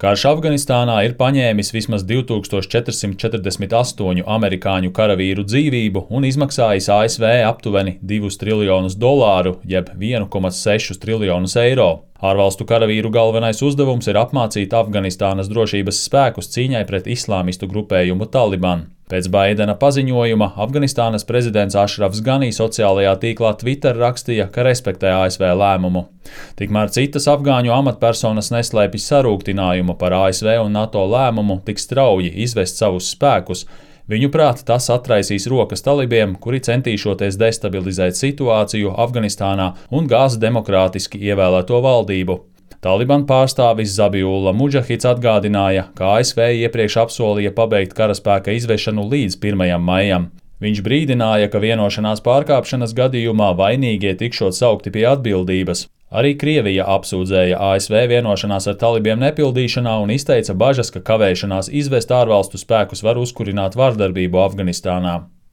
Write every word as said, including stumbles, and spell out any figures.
Karš Afganistānā ir paņēmis vismaz divi tūkstoši četri simti četrdesmit astoņu amerikāņu karavīru dzīvību un izmaksājis A S V aptuveni divus triljonus dolāru, jeb vienu komatu sešus triljonus eiro. Ārvalstu karavīru galvenais uzdevums ir apmācīt Afganistānas drošības spēkus cīņai pret islāmistu grupējumu Taliban. Pēc Baidena paziņojuma Afganistānas prezidents Ašrafs Ganī sociālajā tīklā Twitter rakstīja, ka respektē A S V lēmumu. Tikmēr citas afgāņu amatpersonas neslēpj sarūktinājumu par A S V un NATO lēmumu tik strauji izvest savus spēkus. Viņuprāt, tas atraisīs rokas talibiem, kuri centīšoties destabilizēt situāciju Afganistānā un gāzt demokrātiski ievēlēto valdību. Taliban pārstāvis Zabiula Mudžahids atgādināja, ka A S V iepriekš apsolīja pabeigt karaspēka izvešanu līdz pirmajam maijam. Viņš brīdināja, ka vienošanās pārkāpšanas gadījumā vainīgie tikšot saukti pie atbildības. Arī Krievija apsūdzēja A S V vienošanās ar talibiem nepildīšanā un izteica bažas, ka kavēšanās izvest ārvalstu spēkus var uzkurināt vardarbību Afganistānā.